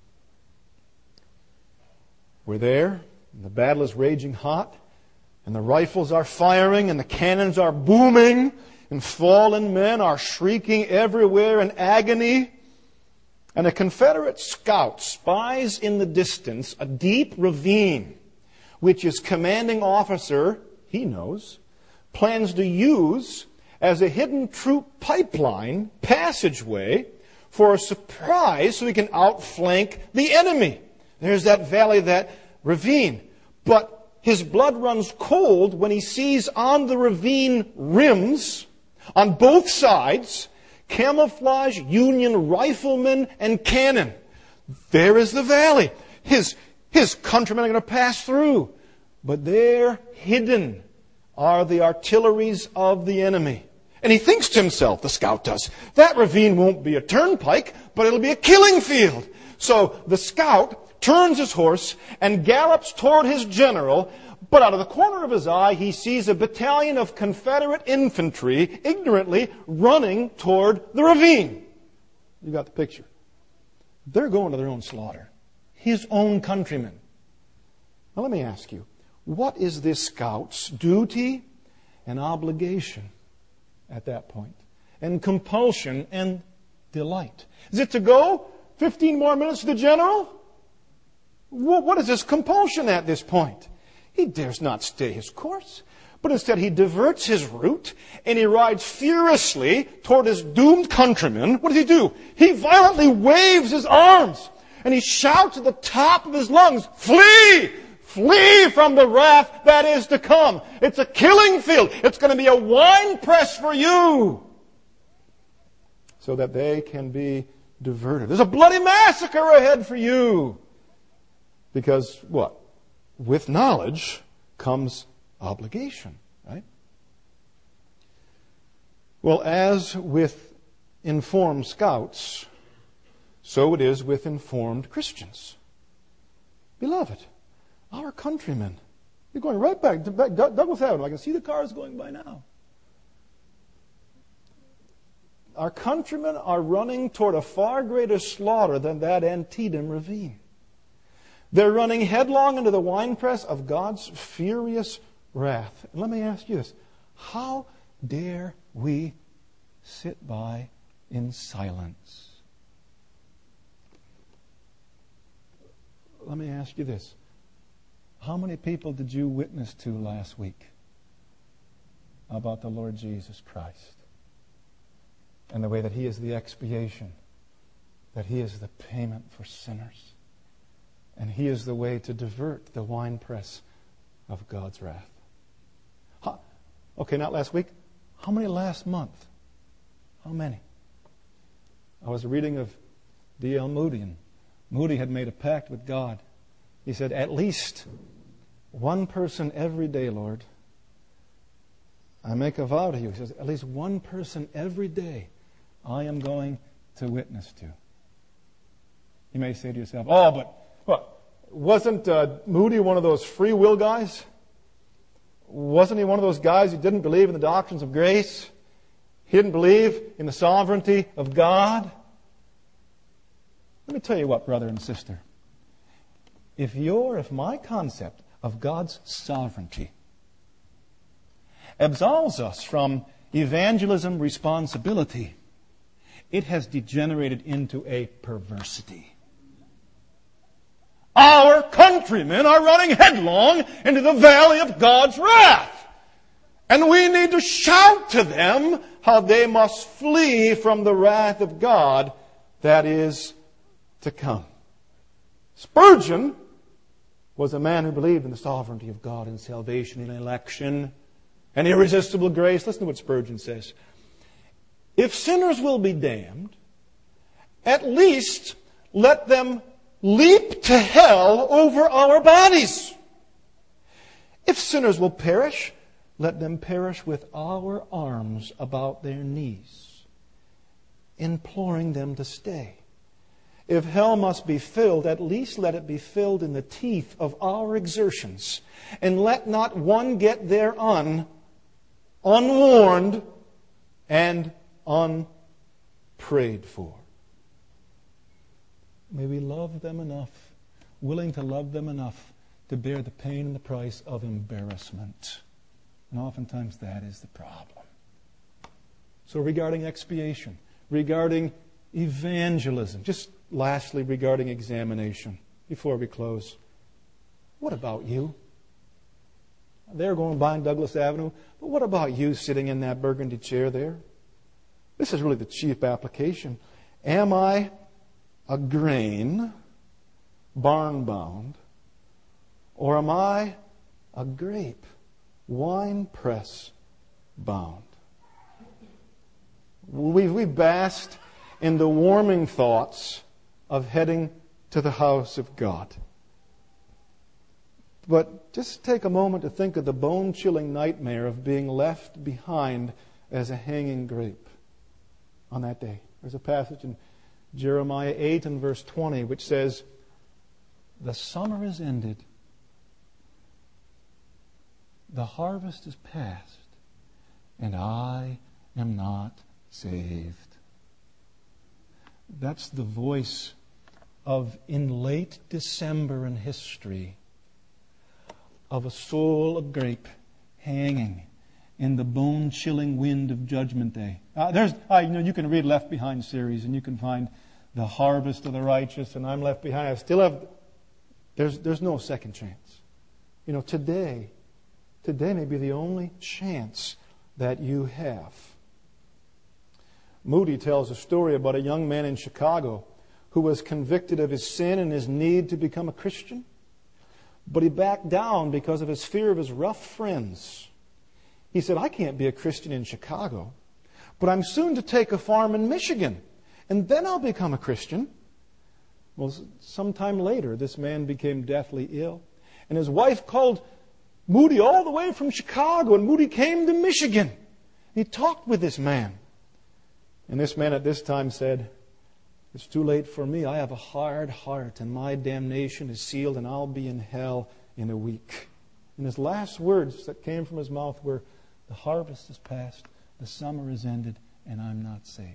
We're there, and the battle is raging hot, and the rifles are firing, and the cannons are booming, and fallen men are shrieking everywhere in agony. And a Confederate scout spies in the distance a deep ravine, which his commanding officer, he knows, plans to use as a hidden troop pipeline passageway for a surprise so he can outflank the enemy. There's that valley, that ravine. But his blood runs cold when he sees on the ravine rims, on both sides, camouflage Union riflemen and cannon. There is the valley. His, his countrymen are going to pass through. But there, hidden, are the artilleries of the enemy. And he thinks to himself, the scout does, that ravine won't be a turnpike, but it'll be a killing field. So the scout turns his horse and gallops toward his general, but out of the corner of his eye, he sees a battalion of Confederate infantry ignorantly running toward the ravine. You got the picture. They're going to their own slaughter. His own countrymen. Now let me ask you, what is this scout's duty and obligation at that point? And compulsion and delight? Is it to go Fifteen more minutes to the general? What is this compulsion at this point? He dares not stay his course, but instead he diverts his route and he rides furiously toward his doomed countrymen. What does he do? He violently waves his arms and he shouts at the top of his lungs, "Flee! Flee from the wrath that is to come. It's a killing field. It's going to be a winepress for you." So that they can be diverted. There's a bloody massacre ahead for you. Because what? With knowledge comes obligation, right? Well, as with informed scouts, so it is with informed Christians. Beloved, our countrymen, you're going right back to back, Douglas Avenue. I can see the cars going by now. Our countrymen are running toward a far greater slaughter than that Antietam ravine. They're running headlong into the winepress of God's furious wrath. And let me ask you this. How dare we sit by in silence? Let me ask you this. How many people did you witness to last week about the Lord Jesus Christ? And the way that He is the expiation, that He is the payment for sinners. And He is the way to divert the winepress of God's wrath. How, okay, not last week. How many last month? How many? I was reading of D L Moody, and Moody had made a pact with God. He said, at least one person every day, Lord. I make a vow to you. He says, at least one person every day I am going to witness to. You may say to yourself, oh, but what? Wasn't uh, Moody one of those free will guys? Wasn't he one of those guys who didn't believe in the doctrines of grace? He didn't believe in the sovereignty of God? Let me tell you what, brother and sister. If your, if my concept of God's sovereignty absolves us from evangelism responsibility, it has degenerated into a perversity. Our countrymen are running headlong into the valley of God's wrath. And we need to shout to them how they must flee from the wrath of God that is to come. Spurgeon was a man who believed in the sovereignty of God in salvation and election and irresistible grace. Listen to what Spurgeon says. If sinners will be damned, at least let them leap to hell over our bodies. If sinners will perish, let them perish with our arms about their knees, imploring them to stay. If hell must be filled, at least let it be filled in the teeth of our exertions, and let not one get thereon unwarned and unprayed for. May we love them enough, willing to love them enough to bear the pain and the price of embarrassment. And oftentimes that is the problem. So regarding expiation, regarding evangelism, just lastly regarding examination, before we close, what about you? They're going by on Douglas Avenue, but what about you sitting in that burgundy chair there? This is really the chief application. Am I a grain, barn-bound, or am I a grape, wine-press bound? We've, we've basked in the warming thoughts of heading to the house of God. But just take a moment to think of the bone-chilling nightmare of being left behind as a hanging grape on that day. There's a passage in Jeremiah eight and verse twenty, which says, the summer is ended, the harvest is past, and I am not saved. That's the voice of, in late December in history, of a soul of grape hanging in the bone-chilling wind of Judgment Day. Uh, there's, uh, you know, you can read Left Behind series, and you can find the harvest of the righteous, and I'm left behind. I still have, there's, there's no second chance. You know, today, today may be the only chance that you have. Moody tells a story about a young man in Chicago who was convicted of his sin and his need to become a Christian. But he backed down because of his fear of his rough friends. He said, I can't be a Christian in Chicago, but I'm soon to take a farm in Michigan, and then I'll become a Christian. Well, sometime later, this man became deathly ill, and his wife called Moody all the way from Chicago, and Moody came to Michigan. He talked with this man. And this man at this time said, it's too late for me. I have a hard heart, and my damnation is sealed, and I'll be in hell in a week. And his last words that came from his mouth were, the harvest is past, the summer is ended, and I'm not saved.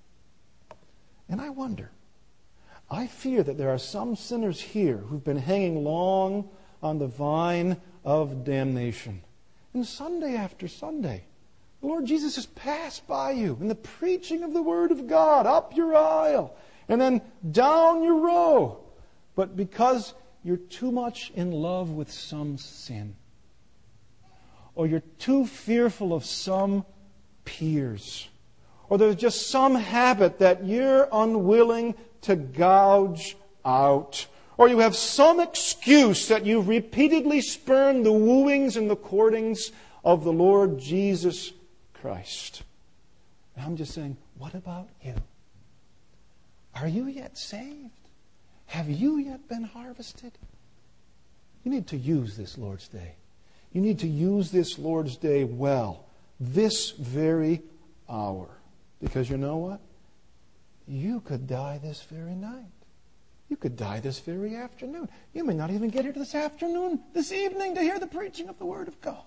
And I wonder, I fear that there are some sinners here who've been hanging long on the vine of damnation. And Sunday after Sunday, the Lord Jesus has passed by you in the preaching of the Word of God, up your aisle, and then down your row. But because you're too much in love with some sin, or you're too fearful of some peers, or there's just some habit that you're unwilling to gouge out, or you have some excuse that you've repeatedly spurned the wooings and the courtings of the Lord Jesus Christ. And I'm just saying, what about you? Are you yet saved? Have you yet been harvested? You need to use this Lord's Day. You need to use this Lord's Day well, this very hour. Because you know what? You could die this very night. You could die this very afternoon. You may not even get here this afternoon, this evening, to hear the preaching of the Word of God.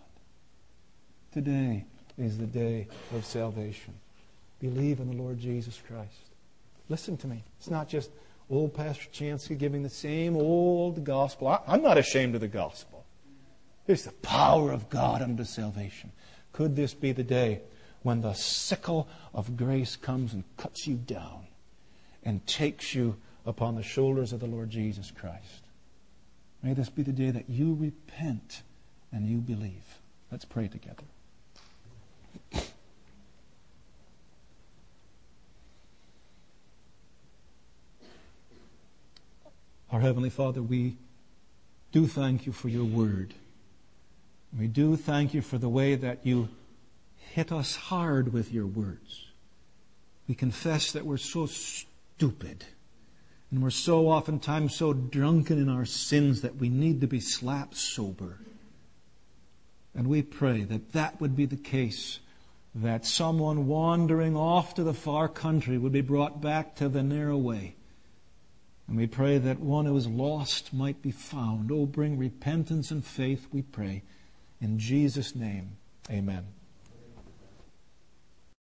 Today is the day of salvation. Believe in the Lord Jesus Christ. Listen to me. It's not just old Pastor Chansky giving the same old gospel. I, I'm not ashamed of the gospel. It's the power of God unto salvation. Could this be the day when the sickle of grace comes and cuts you down and takes you upon the shoulders of the Lord Jesus Christ? May this be the day that you repent and you believe. Let's pray together. Our Heavenly Father, we do thank you for your word. We do thank you for the way that you hit us hard with your words. We confess that we're so stupid and we're so oftentimes so drunken in our sins that we need to be slapped sober. And we pray that that would be the case, that someone wandering off to the far country would be brought back to the narrow way. And we pray that one who is lost might be found. Oh, bring repentance and faith, we pray. In Jesus' name, amen.